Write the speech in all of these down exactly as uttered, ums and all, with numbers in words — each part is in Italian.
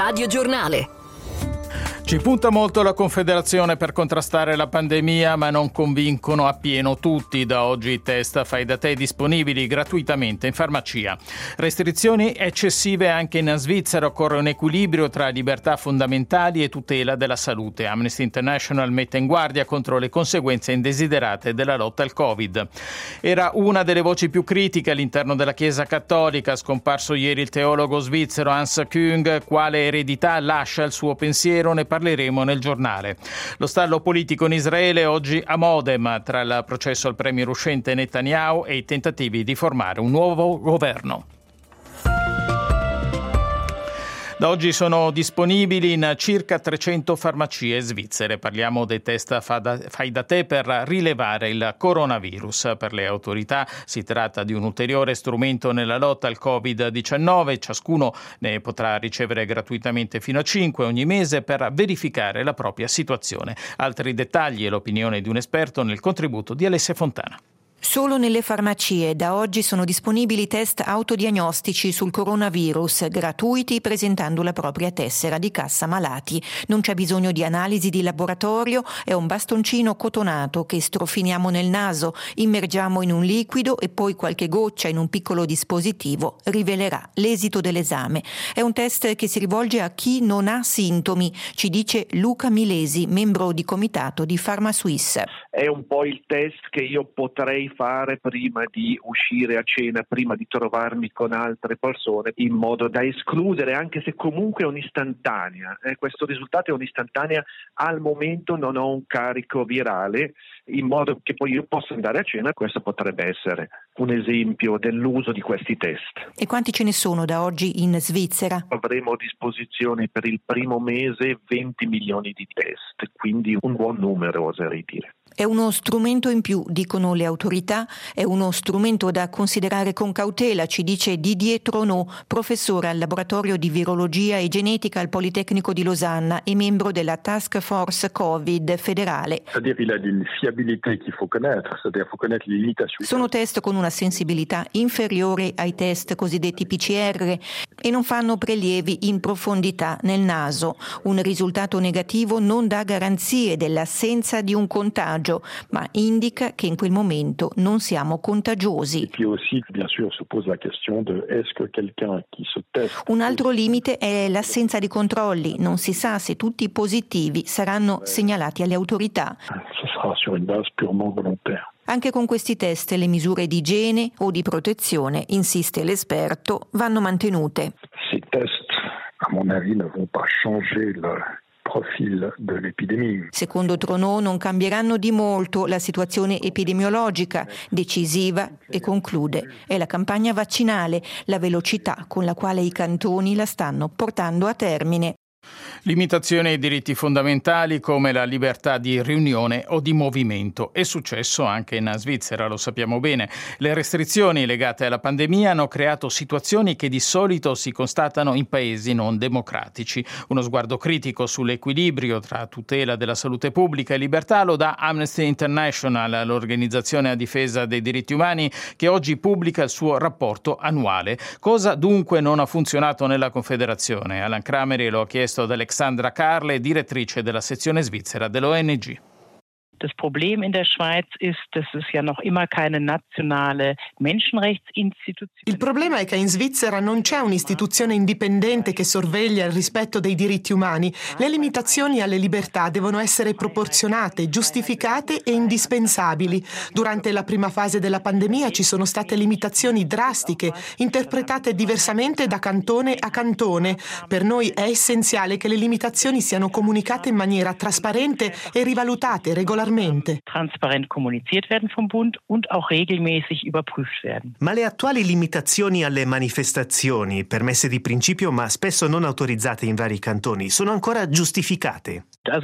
Radio Giornale. Ci punta molto la Confederazione per contrastare la pandemia, ma non convincono appieno tutti. Da oggi i test fai da te disponibili gratuitamente in farmacia. Restrizioni eccessive anche in Svizzera. Occorre un equilibrio tra libertà fondamentali e tutela della salute. Amnesty International mette in guardia contro le conseguenze indesiderate della lotta al Covid. Era una delle voci più critiche all'interno della Chiesa Cattolica. Scomparso ieri il teologo svizzero Hans Küng. Quale eredità lascia il suo pensiero? Ne parleremo nel giornale. Lo stallo politico in Israele oggi a Modem, tra il processo al premier uscente Netanyahu e i tentativi di formare un nuovo governo. Da oggi sono disponibili in circa trecento farmacie svizzere. Parliamo dei test fai da te per rilevare il coronavirus. Per le autorità si tratta di un ulteriore strumento nella lotta al covid diciannove. Ciascuno ne potrà ricevere gratuitamente fino a cinque ogni mese per verificare la propria situazione. Altri dettagli e l'opinione di un esperto nel contributo di Alessia Fontana. Solo nelle farmacie da oggi sono disponibili test autodiagnostici sul coronavirus, gratuiti presentando la propria tessera di cassa malati. Non c'è bisogno di analisi di laboratorio, è un bastoncino cotonato che strofiniamo nel naso, immergiamo in un liquido e poi qualche goccia in un piccolo dispositivo rivelerà l'esito dell'esame. È un test che si rivolge a chi non ha sintomi, ci dice Luca Milesi, membro di comitato di PharmaSuisse. È un po' il test che io potrei fare prima di uscire a cena, prima di trovarmi con altre persone, in modo da escludere, anche se comunque è un'istantanea. Eh, questo risultato è un'istantanea, al momento non ho un carico virale, in modo che poi io possa andare a cena. Questo potrebbe essere un esempio dell'uso di questi test. E quanti ce ne sono da oggi in Svizzera? Avremo a disposizione per il primo mese venti milioni di test, quindi un buon numero, oserei dire. È uno strumento in più, dicono le autorità, è uno strumento da considerare con cautela, ci dice Didier Tronneau, professore al laboratorio di virologia e genetica al Politecnico di Losanna e membro della Task Force Covid federale. Sono test con una sensibilità inferiore ai test cosiddetti P C R e non fanno prelievi in profondità nel naso. Un risultato negativo non dà garanzie dell'assenza di un contagio, ma indica che in quel momento non siamo contagiosi. Un altro limite è l'assenza di controlli. Non si sa se tutti i positivi saranno segnalati alle autorità. Anche con questi test le misure di igiene o di protezione, insiste l'esperto, vanno mantenute. Ces tests, à mon avis, ne vont pas changer le profil dell'epidemia. Secondo Tronneau non cambieranno di molto la situazione epidemiologica. Decisiva, e conclude, è la campagna vaccinale, la velocità con la quale i cantoni la stanno portando a termine. Limitazioni ai diritti fondamentali come la libertà di riunione o di movimento. È successo anche in Svizzera, lo sappiamo bene. Le restrizioni legate alla pandemia hanno creato situazioni che di solito si constatano in paesi non democratici. Uno sguardo critico sull'equilibrio tra tutela della salute pubblica e libertà lo dà Amnesty International, l'organizzazione a difesa dei diritti umani, che oggi pubblica il suo rapporto annuale. Cosa dunque non ha funzionato nella Confederazione? Alan Crameri lo ha chiesto ad Alexandra Carle, direttrice della sezione svizzera dell'O N G. Das Problem in der Schweiz ist, dass es ja noch immer keine nationale Menschenrechtsinstitution. Il problema è che in Svizzera non c'è un'istituzione indipendente che sorveglia il rispetto dei diritti umani. Le limitazioni alle libertà devono essere proporzionate, giustificate e indispensabili. Durante la prima fase della pandemia ci sono state limitazioni drastiche, interpretate diversamente da cantone a cantone. Per noi è essenziale che le limitazioni siano comunicate in maniera trasparente e rivalutate regolarmente. Transparent kommuniziert werden vom Bund und auch regelmäßig überprüft werden. Ma le attuali limitazioni alle manifestazioni, permesse di principio ma spesso non autorizzate in vari cantoni, sono ancora giustificate?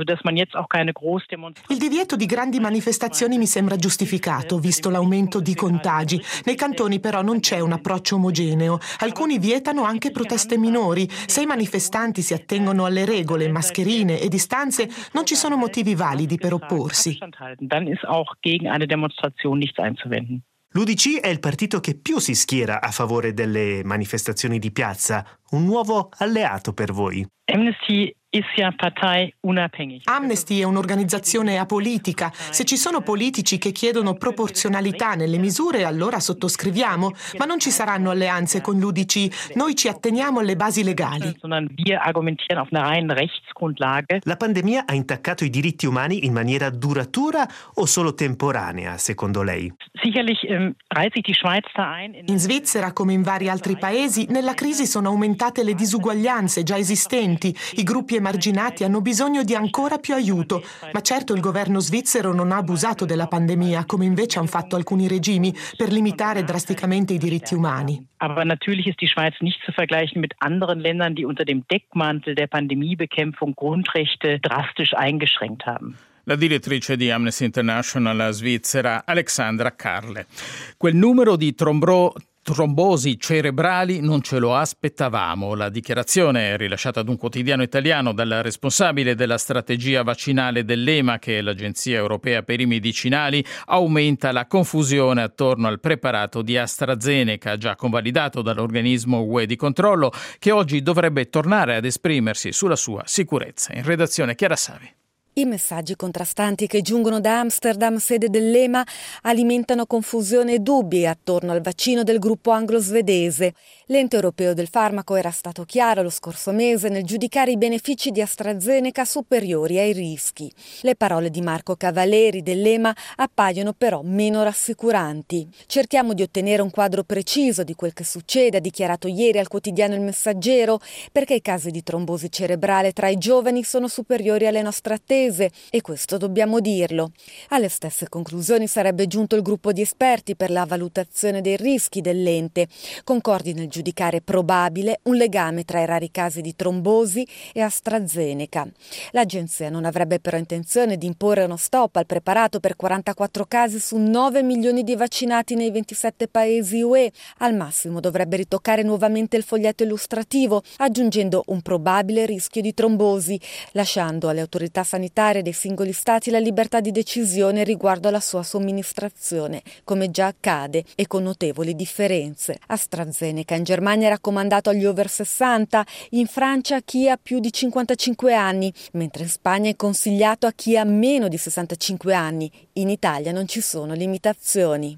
Il divieto di grandi manifestazioni mi sembra giustificato, visto l'aumento di contagi. Nei cantoni però non c'è un approccio omogeneo. Alcuni vietano anche proteste minori. Se i manifestanti si attengono alle regole, mascherine e distanze, non ci sono motivi validi per opporsi. Dann ist auch gegen eine Demonstration nichts einzuwenden. L'U D C è il partito che più si schiera a favore delle manifestazioni di piazza, un nuovo alleato per voi. Amnesty Amnesty è un'organizzazione apolitica. Se ci sono politici che chiedono proporzionalità nelle misure, allora sottoscriviamo, ma non ci saranno alleanze con l'U D C. Noi ci atteniamo alle basi legali. La pandemia ha intaccato i diritti umani in maniera duratura o solo temporanea, secondo lei? In Svizzera, come in vari altri paesi, nella crisi sono aumentate le disuguaglianze già esistenti. I gruppi emarginati hanno bisogno di ancora più aiuto, ma certo il governo svizzero non ha abusato della pandemia, come invece hanno fatto alcuni regimi, per limitare drasticamente i diritti umani. Aber natürlich ist die Schweiz nicht zu vergleichen mit anderen Ländern, die unter dem Deckmantel der Pandemiebekämpfung Grundrechte drastisch eingeschränkt haben. La direttrice di Amnesty International svizzera Alexandra Carle. Quel numero di trombro trombosi cerebrali non ce lo aspettavamo. La dichiarazione rilasciata ad un quotidiano italiano dal responsabile della strategia vaccinale dell'E M A, che è l'Agenzia Europea per i Medicinali, aumenta la confusione attorno al preparato di AstraZeneca, già convalidato dall'organismo U E di controllo, che oggi dovrebbe tornare ad esprimersi sulla sua sicurezza. In redazione Chiara Savi. I messaggi contrastanti che giungono da Amsterdam, sede dell'E M A, alimentano confusione e dubbi attorno al vaccino del gruppo anglo-svedese. L'ente europeo del farmaco era stato chiaro lo scorso mese nel giudicare i benefici di AstraZeneca superiori ai rischi. Le parole di Marco Cavaleri dell'E M A appaiono però meno rassicuranti. Cerchiamo di ottenere un quadro preciso di quel che succede, ha dichiarato ieri al quotidiano Il Messaggero, perché i casi di trombosi cerebrale tra i giovani sono superiori alle nostre attese. E questo dobbiamo dirlo. Alle stesse conclusioni sarebbe giunto il gruppo di esperti per la valutazione dei rischi dell'ente, concordi nel giudicare probabile un legame tra i rari casi di trombosi e AstraZeneca. L'agenzia non avrebbe però intenzione di imporre uno stop al preparato per quarantaquattro casi su nove milioni di vaccinati nei ventisette paesi U E. Al massimo dovrebbe ritoccare nuovamente il foglietto illustrativo, aggiungendo un probabile rischio di trombosi, lasciando alle autorità sanitarie dei singoli stati la libertà di decisione riguardo alla sua somministrazione, come già accade e con notevoli differenze. AstraZeneca in Germania è raccomandato agli over sessanta, in Francia a chi ha più di cinquantacinque anni, mentre in Spagna è consigliato a chi ha meno di sessantacinque anni. In Italia non ci sono limitazioni.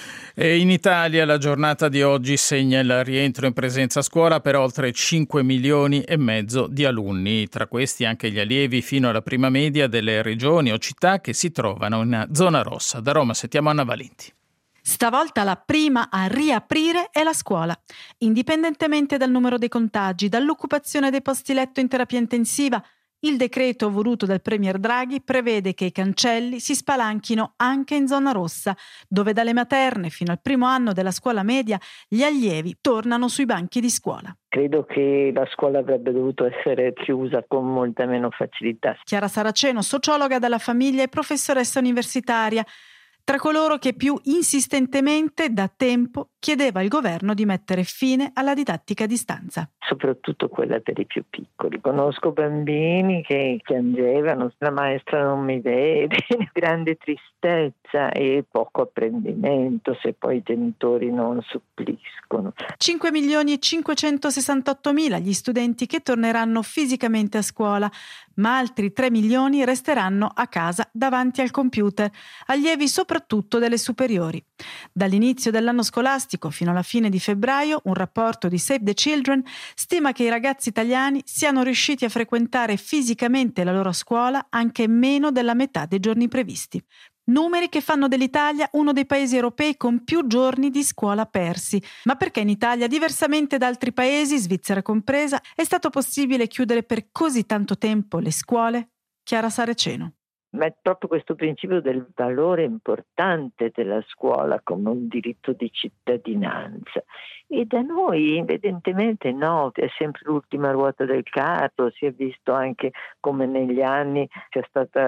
E in Italia la giornata di oggi segna il rientro in presenza a scuola per oltre cinque milioni e mezzo di alunni, tra questi anche gli allievi fino alla prima media delle regioni o città che si trovano in zona rossa. Da Roma sentiamo Anna Valenti. Stavolta la prima a riaprire è la scuola. Indipendentemente dal numero dei contagi, dall'occupazione dei posti letto in terapia intensiva, il decreto voluto dal premier Draghi prevede che i cancelli si spalanchino anche in zona rossa, dove dalle materne fino al primo anno della scuola media gli allievi tornano sui banchi di scuola. Credo che la scuola avrebbe dovuto essere chiusa con molta meno facilità. Chiara Saraceno, sociologa della famiglia e professoressa universitaria, tra coloro che più insistentemente da tempo chiedeva al governo di mettere fine alla didattica a distanza. Soprattutto quella per i più piccoli. Conosco bambini che piangevano, la maestra non mi vede, grande tristezza e poco apprendimento se poi i genitori non suppliscono. cinque milioni e cinquecentosessantotto mila gli studenti che torneranno fisicamente a scuola, ma altri tre milioni resteranno a casa davanti al computer, allievi soprattutto delle superiori. Dall'inizio dell'anno scolastico fino alla fine di febbraio, un rapporto di Save the Children stima che i ragazzi italiani siano riusciti a frequentare fisicamente la loro scuola anche meno della metà dei giorni previsti. Numeri che fanno dell'Italia uno dei paesi europei con più giorni di scuola persi. Ma perché in Italia, diversamente da altri paesi, Svizzera compresa, è stato possibile chiudere per così tanto tempo le scuole? Chiara Saraceno. Ma è proprio questo principio del valore importante della scuola come un diritto di cittadinanza. E da noi evidentemente no, è sempre l'ultima ruota del carro, si è visto anche come negli anni sia stata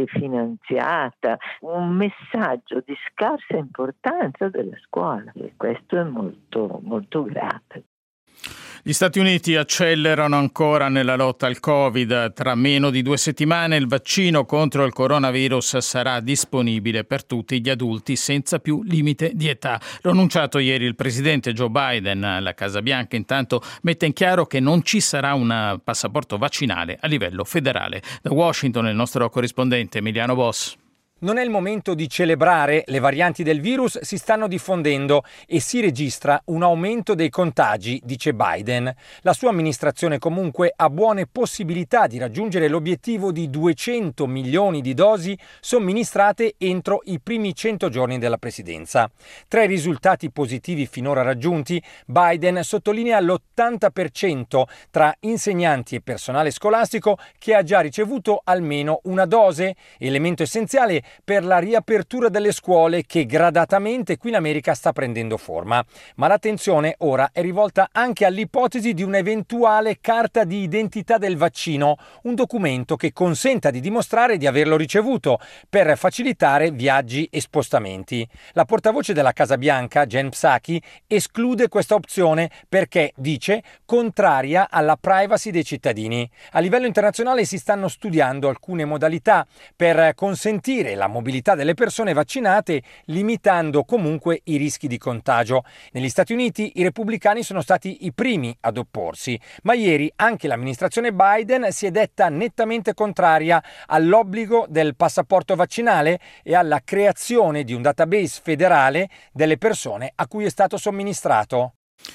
definanziata, un messaggio di scarsa importanza della scuola e questo è molto, molto grave. Gli Stati Uniti accelerano ancora nella lotta al Covid. Tra meno di due settimane il vaccino contro il coronavirus sarà disponibile per tutti gli adulti senza più limite di età. L'ha annunciato ieri il presidente Joe Biden. La Casa Bianca intanto mette in chiaro che non ci sarà un passaporto vaccinale a livello federale. Da Washington il nostro corrispondente Emiliano Boss. Non è il momento di celebrare, le varianti del virus si stanno diffondendo e si registra un aumento dei contagi, dice Biden. La sua amministrazione comunque ha buone possibilità di raggiungere l'obiettivo di duecento milioni di dosi somministrate entro i primi cento giorni della presidenza. Tra i risultati positivi finora raggiunti, Biden sottolinea l'ottanta per cento tra insegnanti e personale scolastico che ha già ricevuto almeno una dose, elemento essenziale per la riapertura delle scuole che gradatamente qui in America sta prendendo forma. Ma l'attenzione ora è rivolta anche all'ipotesi di un'eventuale carta di identità del vaccino, un documento che consenta di dimostrare di averlo ricevuto per facilitare viaggi e spostamenti. La portavoce della Casa Bianca, Jen Psaki, esclude questa opzione perché, dice, contraria alla privacy dei cittadini. A livello internazionale si stanno studiando alcune modalità per consentire la mobilità delle persone vaccinate, limitando comunque i rischi di contagio. Negli Stati Uniti i repubblicani sono stati i primi ad opporsi, ma ieri anche l'amministrazione Biden si è detta nettamente contraria all'obbligo del passaporto vaccinale e alla creazione di un database federale delle persone a cui è stato somministrato.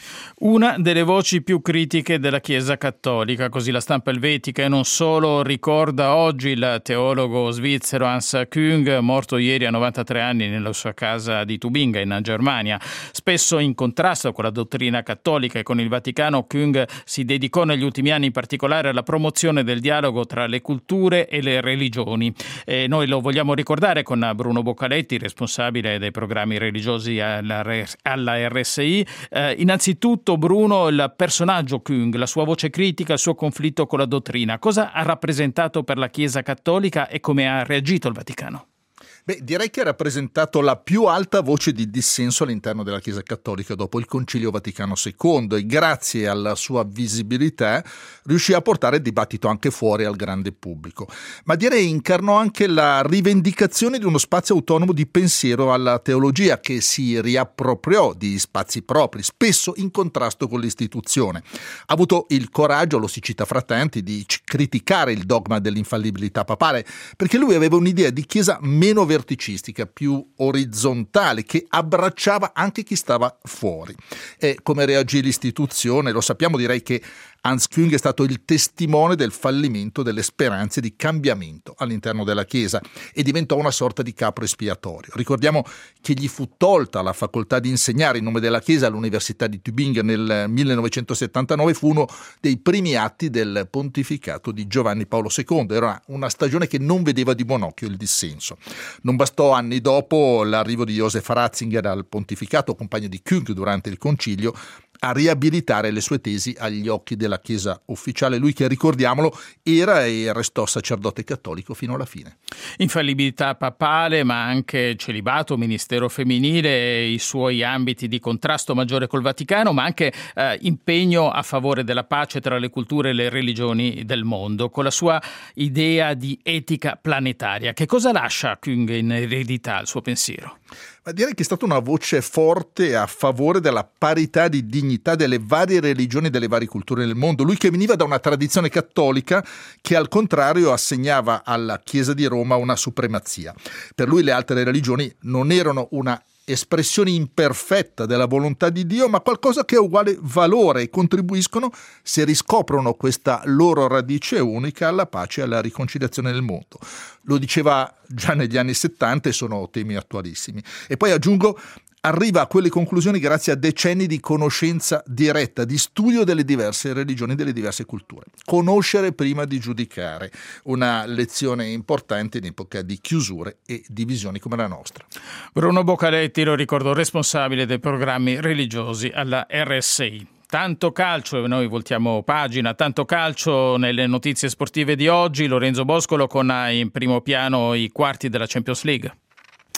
Una delle voci più critiche della Chiesa Cattolica, così la stampa elvetica e non solo ricorda oggi il teologo svizzero Hans Küng, morto ieri a novantatré anni nella sua casa di Tubinga in Germania. Spesso in contrasto con la dottrina cattolica e con il Vaticano, Küng si dedicò negli ultimi anni in particolare alla promozione del dialogo tra le culture e le religioni. E noi lo vogliamo ricordare con Bruno Boccaletti, responsabile dei programmi religiosi alla, alla R S I. Eh, innanzitutto Bruno, il personaggio Küng, la sua voce critica, il suo conflitto con la dottrina, cosa ha rappresentato per la Chiesa Cattolica e come ha reagito il Vaticano? Beh, direi che ha rappresentato la più alta voce di dissenso all'interno della Chiesa Cattolica dopo il Concilio Vaticano secondo e grazie alla sua visibilità riuscì a portare il dibattito anche fuori al grande pubblico. Ma direi incarnò anche la rivendicazione di uno spazio autonomo di pensiero alla teologia che si riappropriò di spazi propri, spesso in contrasto con l'istituzione. Ha avuto il coraggio, lo si cita fra tanti, di criticare il dogma dell'infallibilità papale, perché lui aveva un'idea di Chiesa meno verticistica, più orizzontale, che abbracciava anche chi stava fuori. E come reagì l'istituzione? Lo sappiamo, direi che Hans Küng è stato il testimone del fallimento delle speranze di cambiamento all'interno della Chiesa e diventò una sorta di capro espiatorio. Ricordiamo che gli fu tolta la facoltà di insegnare in nome della Chiesa all'Università di Tübingen nel millenovecentosettantanove, fu uno dei primi atti del pontificato di Giovanni Paolo secondo. Era una stagione che non vedeva di buon occhio il dissenso. Non bastò anni dopo l'arrivo di Josef Ratzinger al pontificato, compagno di Küng durante il concilio, a riabilitare le sue tesi agli occhi della Chiesa ufficiale. Lui che, ricordiamolo, era e restò sacerdote cattolico fino alla fine. Infallibilità papale, ma anche celibato, ministero femminile, i suoi ambiti di contrasto maggiore col Vaticano, ma anche eh, impegno a favore della pace tra le culture e le religioni del mondo, con la sua idea di etica planetaria. Che cosa lascia Küng in eredità al suo pensiero? Ma direi che è stata una voce forte a favore della parità di dignità delle varie religioni e delle varie culture del mondo. Lui che veniva da una tradizione cattolica che al contrario assegnava alla Chiesa di Roma una supremazia. Per lui le altre religioni non erano una espressione imperfetta della volontà di Dio, ma qualcosa che ha uguale valore e contribuiscono, se riscoprono questa loro radice unica, alla pace e alla riconciliazione del mondo. Lo diceva già negli anni settanta e sono temi attualissimi. E poi aggiungo, arriva a quelle conclusioni grazie a decenni di conoscenza diretta, di studio delle diverse religioni, delle diverse culture. Conoscere prima di giudicare, una lezione importante in epoca di chiusure e divisioni come la nostra. Bruno Boccaletti, lo ricordo, responsabile dei programmi religiosi alla R S I. Tanto calcio, e noi voltiamo pagina, tanto calcio nelle notizie sportive di oggi. Lorenzo Boscolo con in primo piano i quarti della Champions League.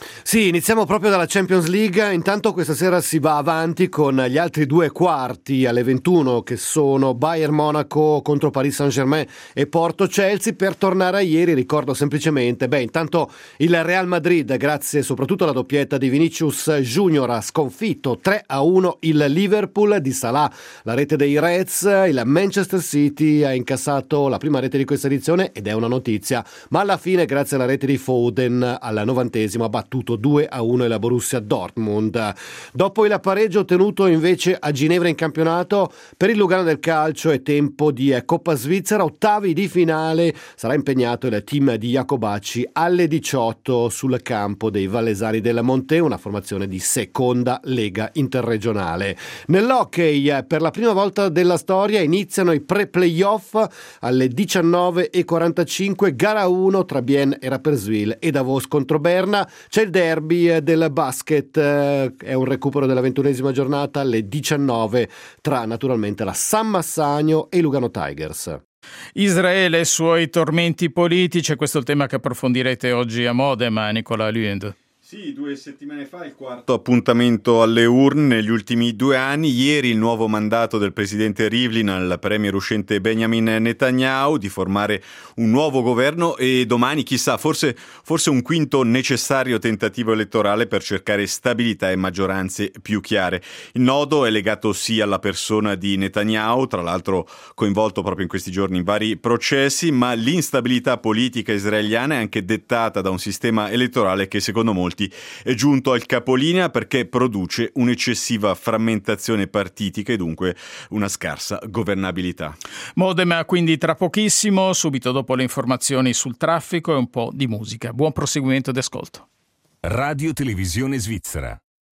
Sì, iniziamo proprio dalla Champions League. Intanto questa sera si va avanti con gli altri due quarti alle ventuno, che sono Bayern Monaco contro Paris Saint-Germain e Porto Chelsea. Per tornare a ieri ricordo semplicemente, beh, intanto il Real Madrid, grazie soprattutto alla doppietta di Vinicius Junior, ha sconfitto tre a uno il Liverpool di Salah, la rete dei Reds. Il Manchester City ha incassato la prima rete di questa edizione ed è una notizia, ma alla fine grazie alla rete di Foden al novantesimo ha battuto due a uno la Borussia Dortmund. Dopo il pareggio ottenuto invece a Ginevra in campionato, per il Lugano del calcio è tempo di Coppa Svizzera, ottavi di finale. Sarà impegnato il team di Jacobacci alle diciotto sul campo dei Vallesani del Monte, una formazione di seconda lega interregionale. Nell'hockey per la prima volta della storia iniziano i pre-playoff alle diciannove e quarantacinque, gara uno tra Bienne e Rapperswil e Davos contro Berna. C'è il derby del basket, è un recupero della ventunesima giornata alle diciannove tra naturalmente la San Massagno e i Lugano Tigers. Israele e i suoi tormenti politici, questo è il tema che approfondirete oggi a Modena, Nicola Lund. Sì, due settimane fa il quarto appuntamento alle urne negli ultimi due anni. Ieri il nuovo mandato del presidente Rivlin al premier uscente Benjamin Netanyahu di formare un nuovo governo e domani, chissà, forse, forse un quinto necessario tentativo elettorale per cercare stabilità e maggioranze più chiare. Il nodo è legato sì alla persona di Netanyahu, tra l'altro coinvolto proprio in questi giorni in vari processi, ma l'instabilità politica israeliana è anche dettata da un sistema elettorale che secondo molti è giunto al capolinea perché produce un'eccessiva frammentazione partitica e dunque una scarsa governabilità. Modena quindi tra pochissimo, subito dopo le informazioni sul traffico e un po' di musica. Buon proseguimento di ascolto. Radio Televisione Svizzera.